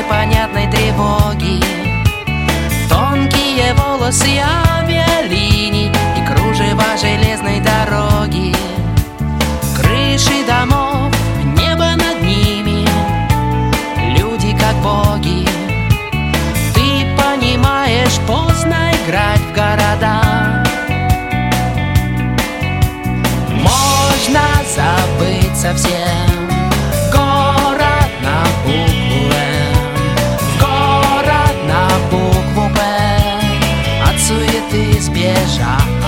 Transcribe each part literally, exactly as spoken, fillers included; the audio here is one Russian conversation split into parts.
непонятной тревоги. Тонкие волосы авиалиний и кружева железной дороги. Крыши домов, небо над ними, люди как боги. Ты понимаешь, поздно играть в города. Можно забыть совсем город на букву М, город на букву П, от суеты сбежать.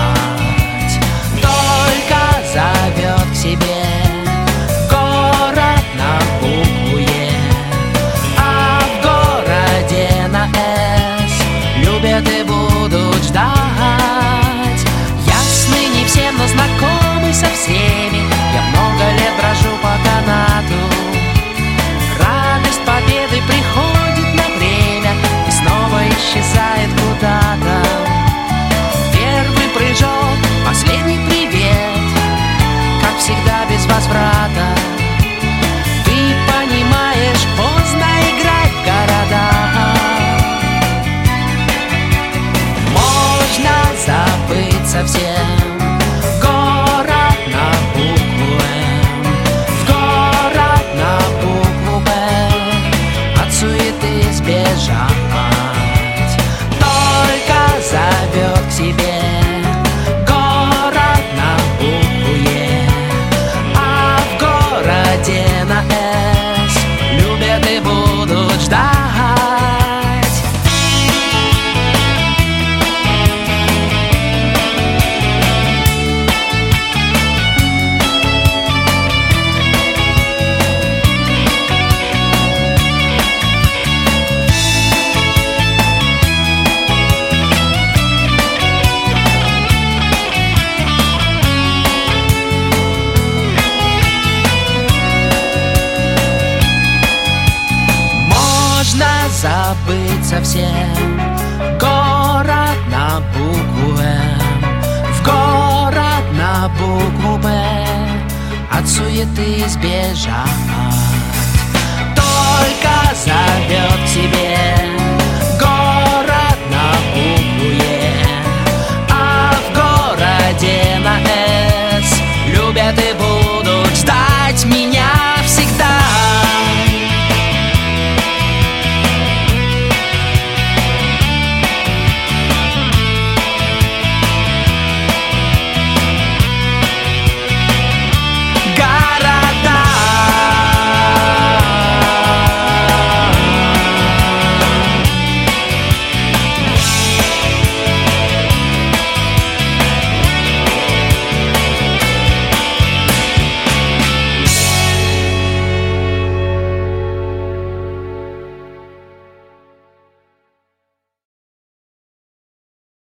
Только зовет к себе город на букву Е, а в городе на С любят и будут ждать. Ясны не всем, но знакомы со всеми. Я много лет брожу по канату. Радость победы приходит на время и снова исчезает куда-то. Первый прыжок, последний привет, как всегда без возврата. Ты понимаешь, поздно играть в города. Можно забыть совсем город на букву М, в город на букву П, от суеты сбежать. Только зовет к себе город на букву Е, а в городе на С любят и будут ждать. Забыть совсем город на букву М, в город на букву П, от суеты сбежать. Только зовет к себе